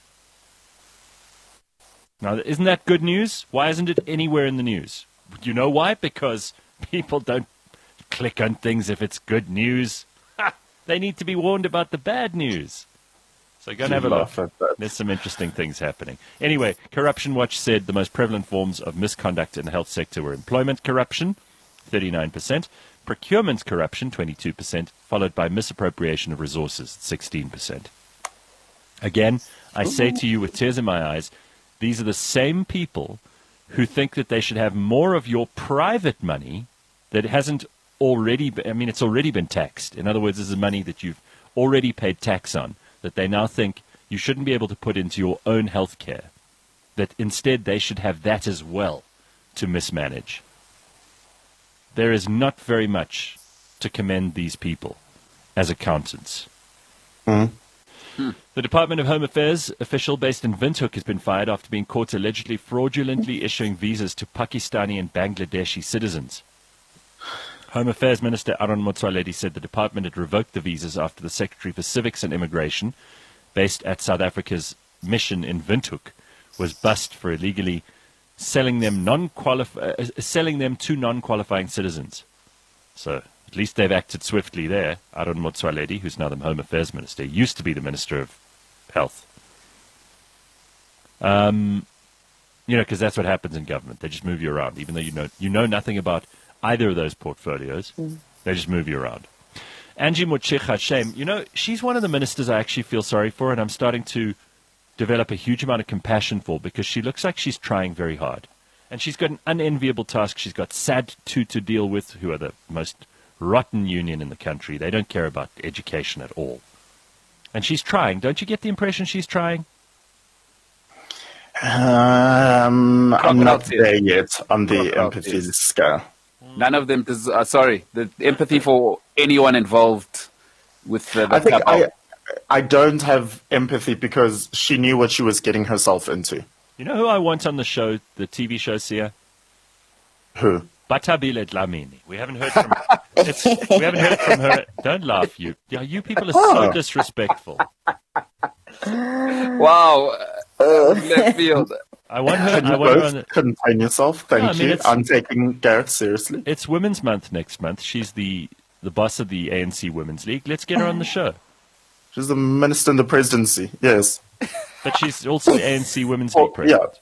Now, isn't that good news? Why isn't it anywhere in the news? You know why? Because people don't click on things if it's good news. Ha! They need to be warned about the bad news. So go and have a look. Laugh at that. There's some interesting things happening. Anyway, Corruption Watch said the most prevalent forms of misconduct in the health sector were employment corruption, thirty-nine percent, procurement corruption, twenty-two percent, followed by misappropriation of resources, sixteen percent. Again, I say to you with tears in my eyes, these are the same people who think that they should have more of your private money that hasn't already been, I mean, it's already been taxed. In other words, this is money that you've already paid tax on, that they now think you shouldn't be able to put into your own health care, that instead they should have that as well to mismanage. There is not very much to commend these people as accountants. Mm. The Department of Home Affairs official based in Windhoek has been fired after being caught allegedly fraudulently issuing visas to Pakistani and Bangladeshi citizens. Home Affairs Minister Aaron Motsoaledi said the department had revoked the visas after the Secretary for Civics and Immigration, based at South Africa's mission in Windhoek, was bust for illegally selling them non-qualif- uh, selling them to non-qualifying citizens. So at least they've acted swiftly there. Aaron Motsoaledi, who's now the Home Affairs Minister, used to be the Minister of Health. Um, you know, because that's what happens in government. They just move you around, even though you know you know nothing about either of those portfolios. Mm. They just move you around. Angie Motshekga, shame. You know, she's one of the ministers I actually feel sorry for, and I'm starting to develop a huge amount of compassion for, because she looks like she's trying very hard. And she's got an unenviable task. She's got SADTU to deal with, who are the most rotten union in the country. They don't care about education at all. And she's trying. Don't you get the impression she's trying? Um, I'm not there yet on the empathy scale. None of them, des- uh, sorry, the empathy for anyone involved with the, the I think couple. I, I don't have empathy because she knew what she was getting herself into. You know who I want on the show, the T V show, Sia? Who? Batabile Dlamini. We haven't heard from it's, we haven't heard from her. Don't laugh, you. Yeah, you people are so Oh. disrespectful. Wow. Uh, left field. I want her. Can you I want her on both the, contain yourself? Thank No, I mean, you. it's- I'm taking Gareth seriously. It's Women's Month next month. She's the the boss of the A N C Women's League. Let's get her on the show. She's the minister in the presidency. Yes. But she's also the A N C Women's Oh, League president.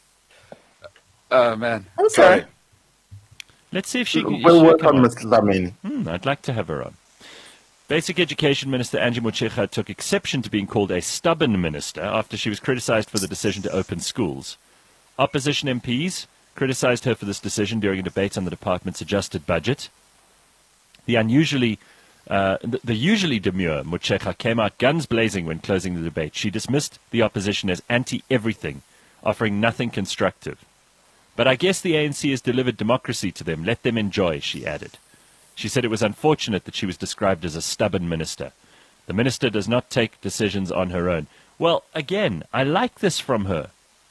Oh, man. Okay. Sorry. Let's see if she can. We'll she'll work come on Miss Lamini. Hmm, I'd like to have her on. Basic Education Minister Angie Motshekga took exception to being called a stubborn minister after she was criticized for the decision to open schools. Opposition M Ps criticized her for this decision during a debate on the department's adjusted budget. The unusually, uh, the, the usually demure Motshekga came out guns blazing when closing the debate. She dismissed the opposition as anti-everything, offering nothing constructive. But I guess the A N C has delivered democracy to them. Let them enjoy, she added. She said it was unfortunate that she was described as a stubborn minister. The minister does not take decisions on her own. Well, again, I like this from her.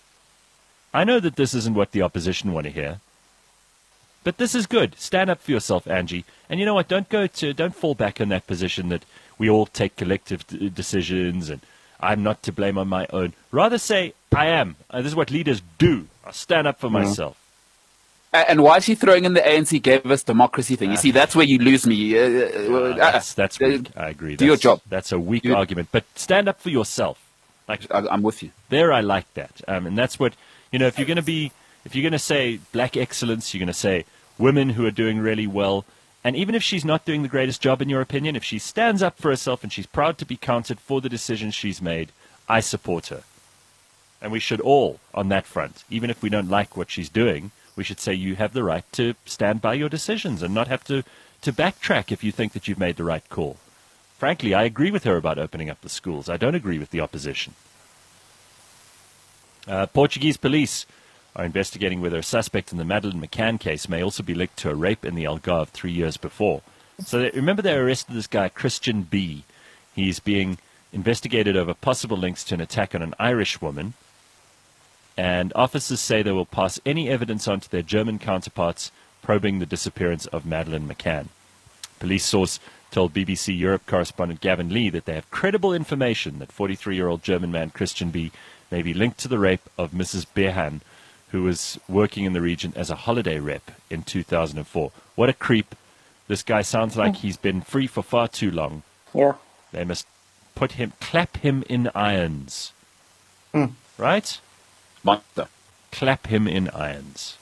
I know that this isn't what the opposition want to hear. But this is good. Stand up for yourself, Angie. And you know what? Don't go to, don't fall back in that position that we all take collective d- decisions and I'm not to blame on my own. Rather say, I am. Uh, this is what leaders do. I'll stand up for Mm-hmm. myself. A- And why is she throwing in the A N C gave us democracy thing? You see, that's where you lose me. Uh, uh, Uh, that's that's uh, weak. I agree. do your That's- job. That's a weak Do- argument. But stand up for yourself. Like I- I'm with you. there, I like that. Um, and that's what you know. If you're going to be, if you're going to say black excellence, you're going to say women who are doing really well. And even if she's not doing the greatest job in your opinion, if she stands up for herself and she's proud to be counted for the decisions she's made, I support her. And we should all, on that front, even if we don't like what she's doing, we should say you have the right to stand by your decisions and not have to, to backtrack if you think that you've made the right call. Frankly, I agree with her about opening up the schools. I don't agree with the opposition. Uh, Portuguese police are investigating whether a suspect in the Madeleine McCann case may also be linked to a rape in the Algarve three years before. So they, remember they arrested this guy, Christian B. He's being investigated over possible links to an attack on an Irish woman. And officers say they will pass any evidence on to their German counterparts probing the disappearance of Madeleine McCann. Police source told B B C Europe correspondent Gavin Lee that they have credible information that forty-three-year-old German man Christian B. may be linked to the rape of Missus Behan, who was working in the region as a holiday rep in two thousand four. What a creep. This guy sounds like he's been free for far too long. Yeah. They must put him, clap him in irons. Right? Monster. Clap him in irons.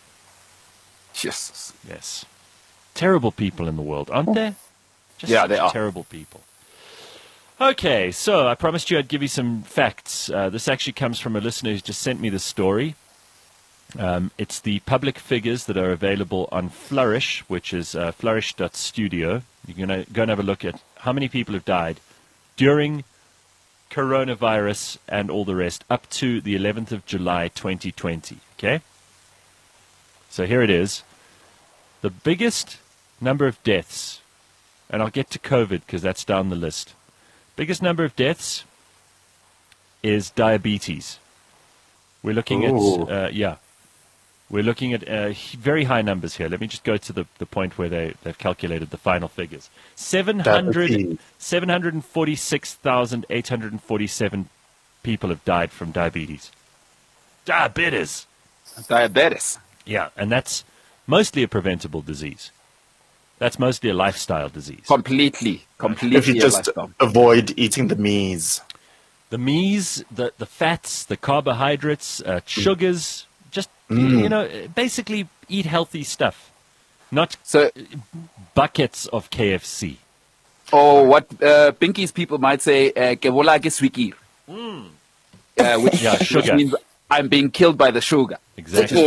Jesus. Yes. Terrible people in the world, aren't there? Just Yeah, such they are. terrible people. Okay, so I promised you I'd give you some facts. Uh, this actually comes from a listener who's just sent me this story. Um, it's the public figures that are available on Flourish, which is uh, flourish dot studio. You're going to go and have a look at how many people have died during coronavirus and all the rest up to the eleventh of July twenty twenty. Okay? So here it is. The biggest number of deaths, and I'll get to COVID because that's down the list. Biggest number of deaths is diabetes. We're looking Ooh. at, uh, yeah, we're looking at uh, h- very high numbers here. Let me just go to the, the point where they, they've calculated the final figures. seven hundred, Diabetes. seven hundred forty-six thousand eight hundred forty-seven people have died from diabetes. Diabetes! Diabetes. Yeah, and that's mostly a preventable disease. That's mostly a lifestyle disease. Completely. Completely. If you a just lifestyle. avoid eating the meats. The meats, the, the fats, the carbohydrates, uh, sugars, just, you know, basically eat healthy stuff. Not So, buckets of K F C. or what uh, Pinkies people might say, uh, "Ke vola ke swikir." Uh, which, Yeah, which sugar. means I'm being killed by the sugar. Exactly. Uh,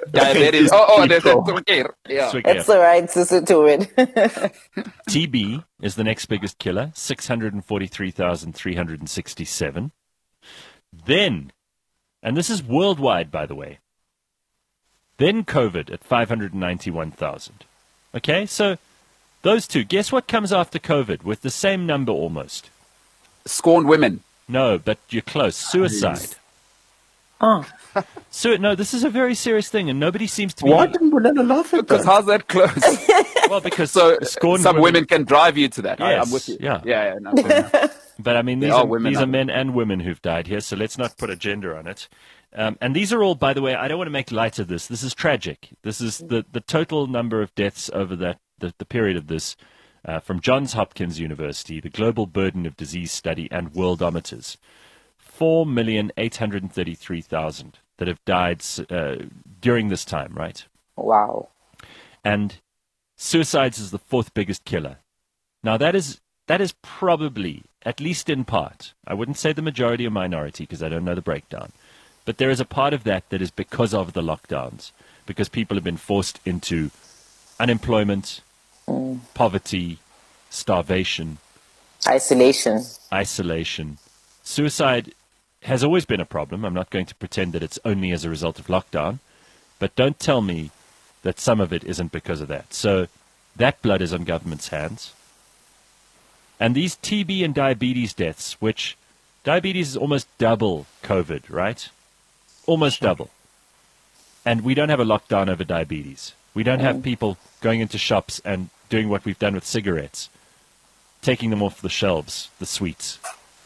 Diabetes. Oh, oh, there's a yeah. It's all right, Sister to it. T B is the next biggest killer, six hundred forty-three thousand three hundred sixty-seven. Then, and this is worldwide, by the way, then COVID at five hundred ninety-one thousand. Okay, so those two. Guess what comes after COVID with the same number almost? Scorned women. No, but you're close. Suicide. Oh. So, no, this is a very serious thing, and nobody seems to be... Why didn't Bulella laugh at Because that? how's that close? Well, because so scorned some women... women can drive you to that. I, Yes, I'm with you. yeah. Yeah, yeah. No, no. But, I mean, these They are are, women, these aren't are men and women who've died here, so let's not put a gender on it. Um, and these are all, by the way, I don't want to make light of this. This is tragic. This is the, the total number of deaths over that the, the period of this uh, from Johns Hopkins University, the Global Burden of Disease Study, and Worldometers. four million eight hundred thirty-three thousand that have died uh, during this time, right? Wow. And suicides is the fourth biggest killer. Now, that is that is probably, at least in part, I wouldn't say the majority or minority because I don't know the breakdown, but there is a part of that that is because of the lockdowns, because people have been forced into unemployment, mm. poverty, starvation, isolation. Isolation. Suicide has always been a problem. I'm not going to pretend that it's only as a result of lockdown, but don't tell me that some of it isn't because of that. So that blood is on government's hands. And these T B and diabetes deaths, which diabetes is almost double COVID, right? Almost double. And we don't have a lockdown over diabetes. We don't have people going into shops and doing what we've done with cigarettes, taking them off the shelves, the sweets.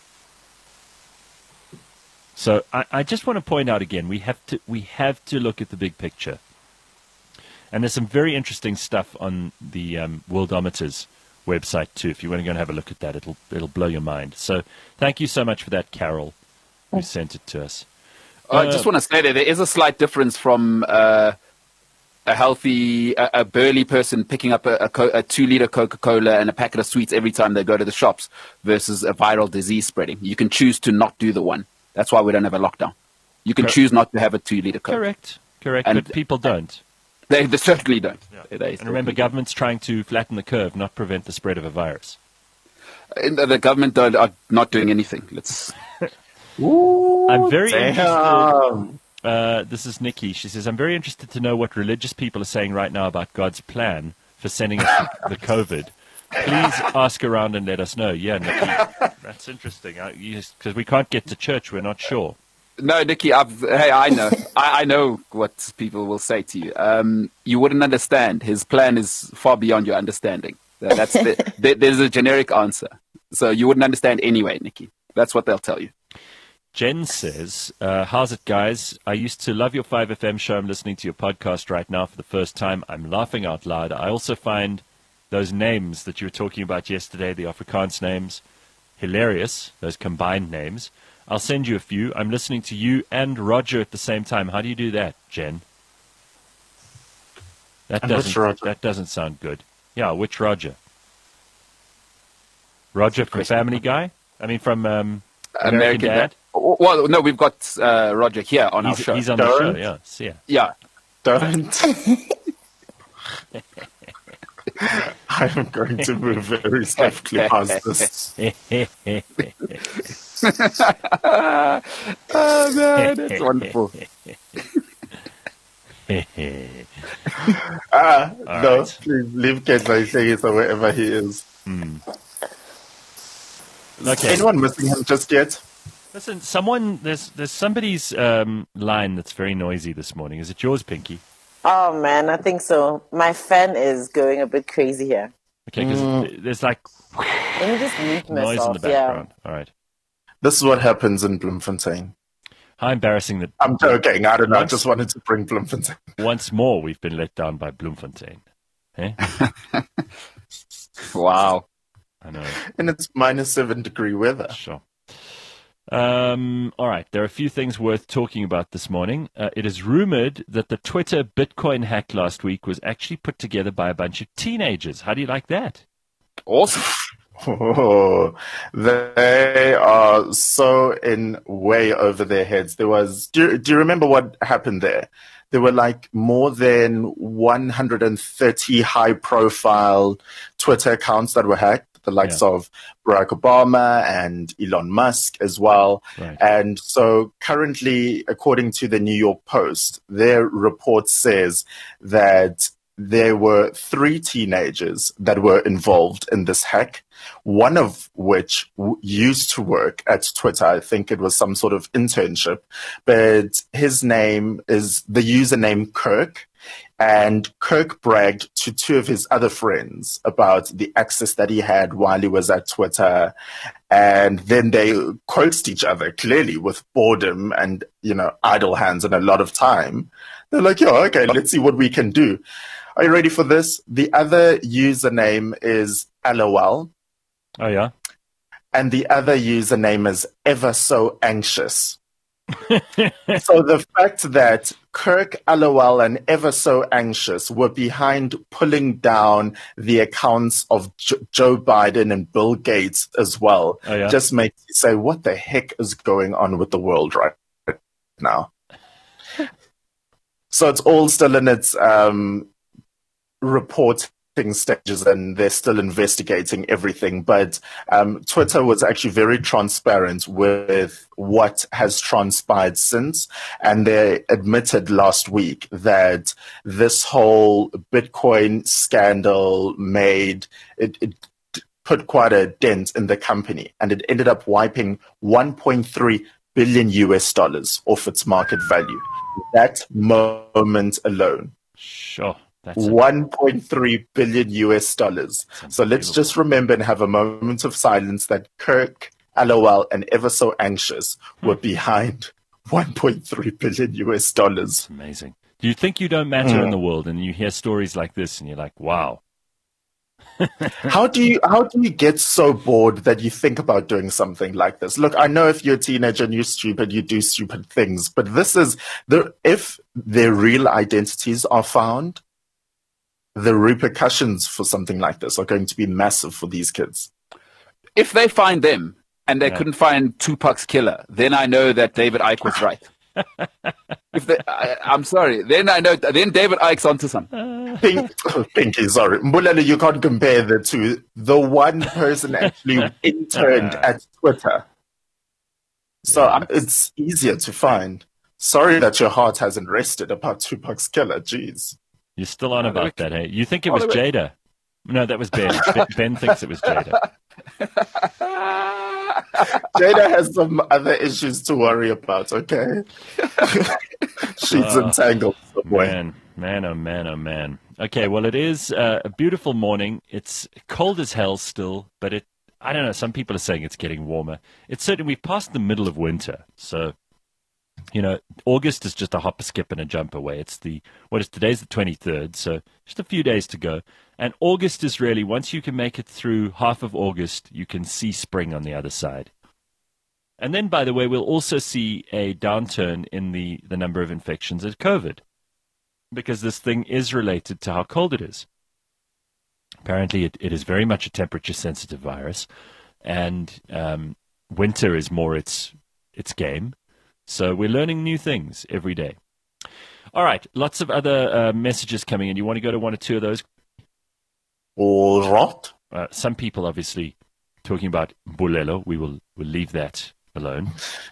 So I, I just want to point out again, we have to we have to look at the big picture. And there's some very interesting stuff on the um, Worldometers website too. If you want to go and have a look at that, it'll it'll blow your mind. So thank you so much for that, Carol, who sent it to us. Uh, Uh, I just want to say that there is a slight difference from uh, a healthy, a, a burly person picking up a, a, co- a two-liter Coca-Cola and a packet of sweets every time they go to the shops versus a viral disease spreading. You can choose to not do the one. That's why we don't have a lockdown. You can Cor- choose not to have a two-liter Coke. Correct, correct, And- but people don't. They, they certainly don't. Yeah. They, they And remember, certainly government's trying to flatten the curve, not prevent the spread of a virus. don't. The, the government don't, are not doing anything. Let's. Ooh, I'm very damn. interested. Uh, this is Nikki. She says, I'm very interested to know what religious people are saying right now about God's plan for sending us the, the COVID. Please ask around and let us know. Yeah, Nikki, that's interesting. Because we can't get to church, we're not sure. No, Nikki, I've, hey, I know. I, I know what people will say to you. Um, you wouldn't understand. His plan is far beyond your understanding. That's the, there, there's a generic answer. So you wouldn't understand anyway, Nikki. That's what they'll tell you. Jen says, uh, how's it, guys? I used to love your five F M show. I'm listening to your podcast right now for the first time. I'm laughing out loud. I also find those names that you were talking about yesterday, the Afrikaans names, hilarious, those combined names. I'll send you a few. I'm listening to you and Roger at the same time. How do you do that, Jen? That And which doesn't Roger? that doesn't sound good. Yeah, which Roger? Roger from Family Guy? I mean, from um, American, American Dad? Dad. Well, no, we've got uh, Roger here on our He's, show. he's on the Don't. show, yeah. So, yeah. Yeah. Don't. I'm going to move very swiftly past this. Oh, man, that's wonderful. Ah, All no, right. please leave Kenza Isegisa or wherever he is. Okay. Anyone missing him just yet? Listen, someone, there's there's somebody's um, line that's very noisy this morning. Is it yours, Pinky? Oh man, I think so. My fan is going a bit crazy here. Okay, because there's like Let me just mute noise myself. in the background. All right. This is what happens in Bloemfontein. How embarrassing that I'm joking. I don't know. I Once- just wanted to bring Bloemfontein. once more we've been let down by Bloemfontein. Eh? Wow. I know. And it's minus seven degree weather. Sure. Um, all right. There are a few things worth talking about this morning. Uh, it is rumored that the Twitter Bitcoin hack last week was actually put together by a bunch of teenagers. How do you like that? Awesome. Oh, they are so in way over their heads. There was, do, do you remember what happened there? There were like more than one hundred thirty high profile Twitter accounts that were hacked, the likes yeah. of Barack Obama and Elon Musk as well. Right. And so currently, according to the New York Post, their report says that there were three teenagers that were involved in this hack, one of which w- used to work at Twitter. I think it was some sort of internship, but his name is the username Kirk. And Kirk bragged to two of his other friends about the access that he had while he was at Twitter. And then they coaxed each other, clearly with boredom and, you know, idle hands and a lot of time. They're like, yeah, okay, let's see what we can do. Are you ready for this? The other username is LOL. Oh, yeah? And the other username is Ever So Anxious. So the fact that Kirk, LOL, and Ever So Anxious were behind pulling down the accounts of J- Joe Biden and Bill Gates as well oh, yeah? just makes you say, what the heck is going on with the world right now? So it's all still in its um, reporting stages, and they're still investigating everything. But um, Twitter was actually very transparent with what has transpired since, and they admitted last week that this whole Bitcoin scandal made it, it put quite a dent in the company, and it ended up wiping one point three billion U S dollars off its market value. That moment alone. Sure. one point three billion U S dollars. So let's just remember and have a moment of silence that Kirk, LOL, and Ever So Anxious were hmm. behind one point three billion U S dollars. That's amazing. Do you think you don't matter mm. in the world, and you hear stories like this and you're like, wow. how do you how do you get so bored that you think about doing something like this? Look, I know if you're a teenager and you're stupid, you do stupid things, but this is the if their real identities are found, the repercussions for something like this are going to be massive for these kids. If they find them and they yeah. couldn't find Tupac's killer, then I know that David Icke was right. If they, I, I'm sorry, then I know. Then David Icke's onto something. Pink, oh, Pinky, sorry, Mbulelo, you can't compare the two. The one person actually interned at Twitter, so yeah. it's easier to find. Sorry that your heart hasn't rested about Tupac's killer. Jeez. You're still on about that, hey? You think it was Jada? No, that was Ben. Ben, Ben thinks it was Jada. Jada has some other issues to worry about, okay? She's oh, entangled somewhere. Man, man, oh man, oh man. Okay, well, it is uh, a beautiful morning. It's cold as hell still, but it, I don't know, some people are saying it's getting warmer. It's certainly, we've passed the middle of winter, so... You know, August is just a hop, a skip, and a jump away. It's the, what is today's the twenty-third, so just a few days to go. And August is really, once you can make it through half of August, you can see spring on the other side. And then, by the way, we'll also see a downturn in the, the number of infections of COVID, because this thing is related to how cold it is. Apparently, it, it is very much a temperature-sensitive virus, and um, winter is more its its game. So we're learning new things every day. All right, lots of other uh, messages coming in. You want to go to one or two of those? All right. Uh, some people obviously talking about Mbulelo. We will we'll leave that alone.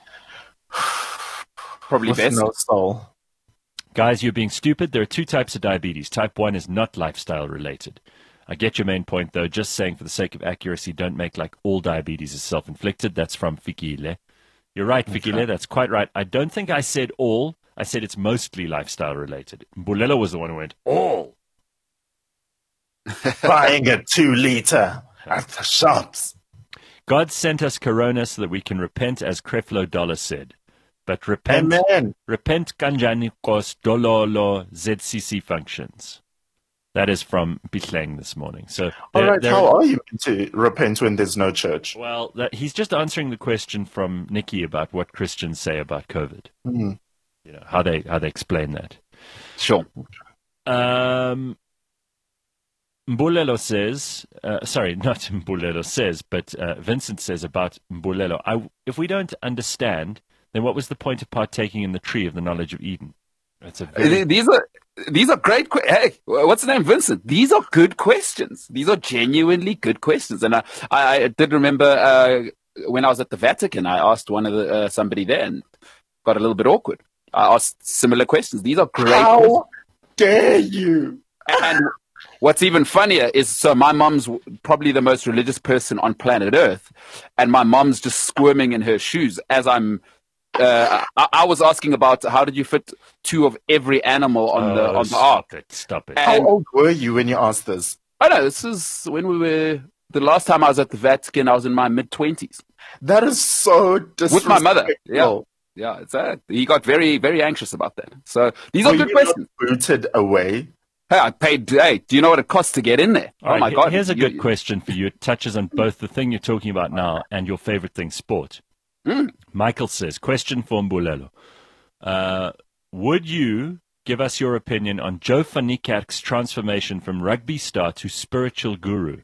Probably With best. No soul. Guys, you're being stupid. There are two types of diabetes. Type one is not lifestyle related. I get your main point, though. Just saying for the sake of accuracy, don't make like all diabetes is self-inflicted. That's from Fikile. You're right, Fikile. Okay. That's quite right. I don't think I said all. I said it's mostly lifestyle related. Mbulelo was the one who went, all. Buying a two-liter at the shops. God sent us Corona so that we can repent, as Creflo Dollar said. But repent, Amen. repent kanjani kos dololo Z C C functions. That is from Bitleng this morning. So, all right, how are you to repent when there's no church? Well, that, he's just answering the question from Nikki about what Christians say about COVID. Mm-hmm. You know, how they, how they explain that. Sure. Um, Mbulelo says, uh, sorry, not Mbulelo says, but uh, Vincent says about Mbulelo, I, if we don't understand, then what was the point of partaking in the tree of the knowledge of Eden? That's a very... These are these are great. Que- hey, what's the name, Vincent? These are good questions. These are genuinely good questions. And I, I, I did remember uh, when I was at the Vatican, I asked one of the, uh, somebody there and got a little bit awkward. I asked similar questions. These are great. How questions. dare you? And what's even funnier is, so my mom's probably the most religious person on planet Earth, and my mom's just squirming in her shoes as I'm. Uh, I, I was asking about how did you fit two of every animal on oh, the on the stop ark. It, stop it. And, How old were you when you asked this? I know this is when we were. The last time I was at the Vatican, I was in my mid twenties. That is so disrespectful. With my mother. Yeah. Yeah, it's uh, he got very, very anxious about that. So these Were are good you questions. not booted away? Hey, I paid. Hey, do you know what it costs to get in there? All oh right, my God! Here's a You- good question for you. It touches on both the thing you're talking about now and your favorite thing, sport. Mm. Michael says, question for Mbulelo. Uh, would you give us your opinion on Joe van Niekerk's transformation from rugby star to spiritual guru?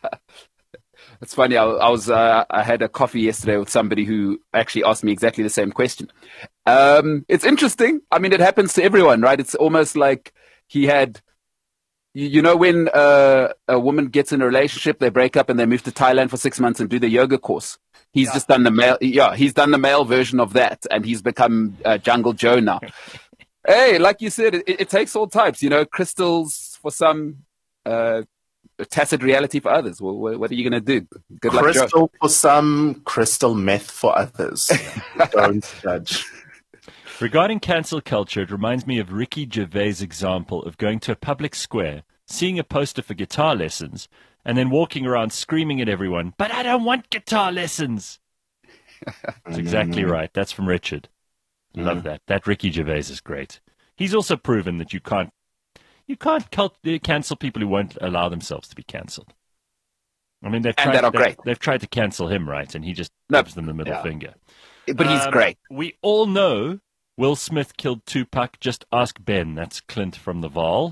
It's funny. I, I was. Uh, I had a coffee yesterday with somebody who actually asked me exactly the same question. Um, it's interesting. I mean, it happens to everyone, right? It's almost like he had. You, you know, when uh, a woman gets in a relationship, they break up and they move to Thailand for six months and do the yoga course. He's yeah. just done the male. Yeah, he's done the male version of that, and he's become uh, Jungle Joe now. Hey, like you said, it, it takes all types. You know, crystals for some. Uh, Tacit reality for others. Well, what are you going to do? Good luck, crystal Joe. for some, crystal meth for others. Don't judge. Regarding cancel culture, it reminds me of Ricky Gervais' example of going to a public square, seeing a poster for guitar lessons, and then walking around screaming at everyone, "But I don't want guitar lessons!" That's exactly right. That's from Richard. Love that. That Ricky Gervais is great. He's also proven that you can't You can't cult- cancel people who won't allow themselves to be cancelled. I mean, they've and tried, that are they've, great. They've tried to cancel him, right? And he just no, gives them the middle yeah. finger. But he's um, great. We all know Will Smith killed Tupac. Just ask Ben. That's Clint from the Val.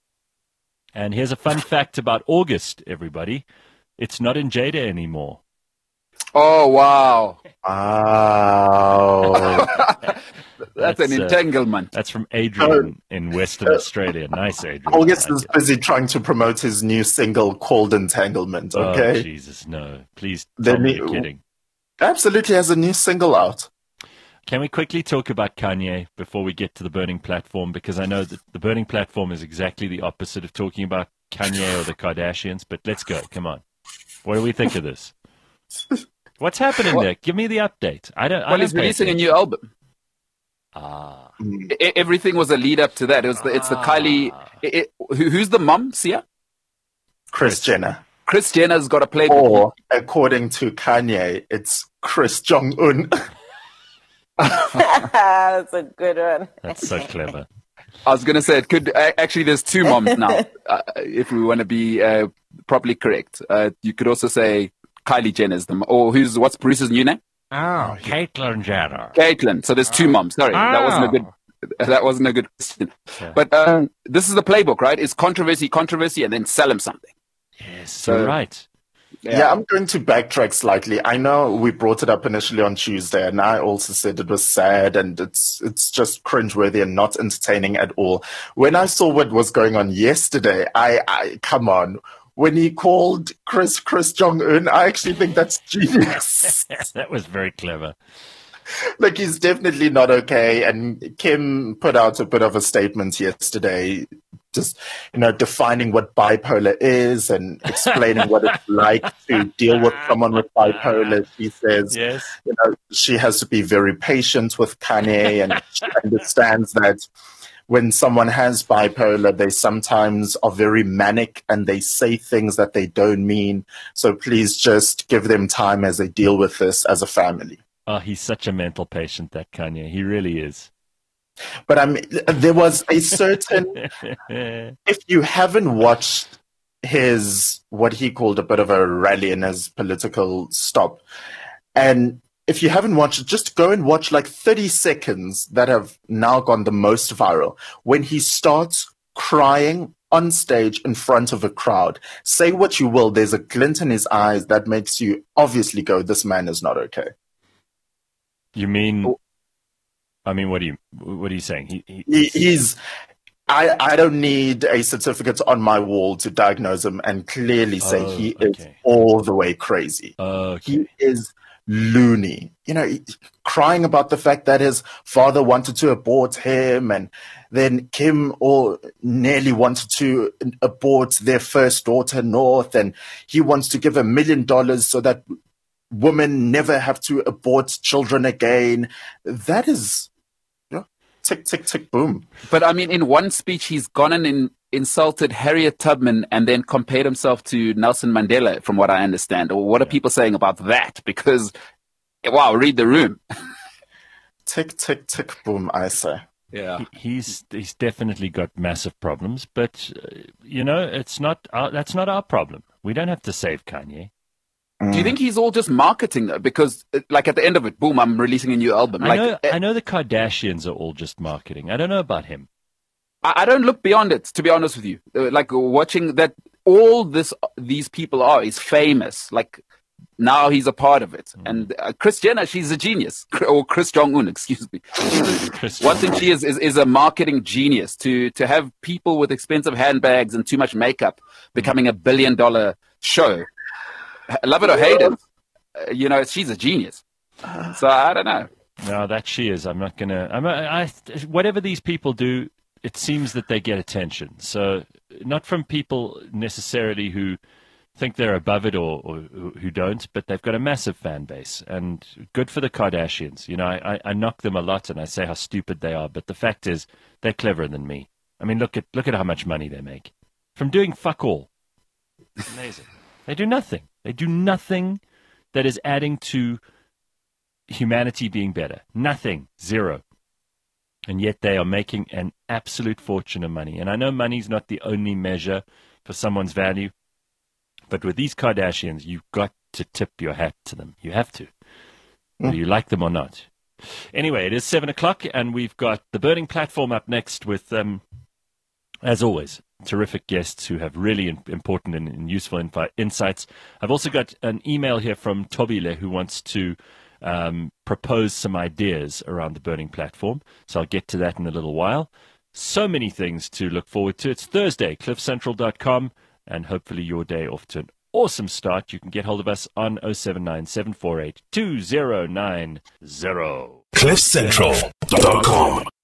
And here's a fun fact about August, everybody. It's not in Jada anymore. Oh, wow. Wow. That's, that's an entanglement. Uh, that's from Adrian in Western Australia. Nice, Adrian. August like is it. busy trying to promote his new single called Entanglement, okay? Oh, Jesus, no. Please tell me you're kidding. Absolutely has a new single out. Can we quickly talk about Kanye before we get to the burning platform? Because I know that the burning platform is exactly the opposite of talking about Kanye or the Kardashians, but let's go. Come on. What do we think of this? What's happening well, there? Give me the update. I don't. Well, I don't he's releasing a new album. Ah, I, everything was a lead up to that. It was the, it's the ah. Kylie. It, it, who, who's the mum? Sia. Kris Jenner. Kris Jenner's got a play. Or according to Kanye, it's Chris Jong Un. That's a good one. That's so clever. I was going to say it could actually. There's two moms now. Uh, if we want to be uh, properly correct, uh, you could also say Kylie Jenner's the or who's what's Bruce's new name? Oh, Caitlyn Jenner. Caitlyn. So there's two moms. Sorry, oh. that wasn't a good. That wasn't a good question. Yeah. But uh, this is the playbook, right? It's controversy, controversy, and then sell him something. Yes, so, you're right. Yeah. yeah, I'm going to backtrack slightly. I know we brought it up initially on Tuesday, and I also said it was sad and it's it's just cringeworthy and not entertaining at all. When I saw what was going on yesterday, I, I come on. When he called Chris Chris Jong Un, I actually think that's genius. That was very clever. Like, he's definitely not okay. And Kim put out a bit of a statement yesterday, just, you know, defining what bipolar is and explaining what it's like to deal with someone with bipolar. She says, yes. you know, she has to be very patient with Kanye, and she understands that when someone has bipolar, they sometimes are very manic and they say things that they don't mean. So please just give them time as they deal with this as a family. Oh, he's such a mental patient, that Kanye. He really is. But I mean, there was a certain, if you haven't watched his, what he called a bit of a rally in his political stop, and if you haven't watched it, just go and watch like thirty seconds that have now gone the most viral. When he starts crying on stage in front of a crowd. Say what you will, there's a glint in his eyes that makes you obviously go, this man is not okay. You mean, I mean, what do you, what are you saying? He, he, he, he's, I, I don't need a certificate on my wall to diagnose him and clearly say oh, he okay. is all the way crazy. Okay. He is loony, you know, crying about the fact that his father wanted to abort him, and then Kim or nearly wanted to abort their first daughter, North, and he wants to give a million dollars so that women never have to abort children again. That is, you know, tick, tick, tick, boom. But I mean, in one speech, he's gone and in, insulted Harriet Tubman and then compared himself to Nelson Mandela, from what I understand. Or what are people saying about that? Because, wow, read the room. Tick, tick, tick, boom, I say. Yeah, he, he's he's definitely got massive problems, but uh, you know, it's not our, that's not our problem. We don't have to save Kanye. Mm. Do you think he's all just marketing though? Because, like, at the end of it, boom, I'm releasing a new album. I like, know, uh, I know the Kardashians are all just marketing. I don't know about him. I, I don't look beyond it, to be honest with you. Uh, like, watching that, all this these people are is famous. Like, now he's a part of it. Mm. And uh, Kris Jenner, she's a genius. Or Chris Jong-un, excuse me. One thing she is, is is a marketing genius. To to have people with expensive handbags and too much makeup becoming a billion dollar show. Love it or hate it, uh, you know, she's a genius. So I don't know. No, that she is. I'm not going to... I'm. I, I, whatever these people do, it seems that they get attention. So not from people necessarily who think they're above it or, or who don't, but they've got a massive fan base. And good for the Kardashians. You know, I, I knock them a lot and I say how stupid they are, but the fact is they're cleverer than me. I mean, look at look at how much money they make from doing fuck all. It's amazing. They do nothing. They do nothing that is adding to humanity being better. Nothing. Zero. And yet they are making an absolute fortune of money. And I know money's not the only measure for someone's value, but with these Kardashians, you've got to tip your hat to them. You have to, whether you like them or not. Anyway, it is seven o'clock, and we've got the Burning Platform up next with, um, as always, terrific guests who have really in, important and, and useful infi- insights. I've also got an email here from Tobile who wants to um, propose some ideas around the Burning Platform. So I'll get to that in a little while. So many things to look forward to. It's Thursday, cliff central dot com, and hopefully your day off to an awesome start. You can get hold of us on oh seven nine, seven four eight, two oh nine oh. cliff central dot com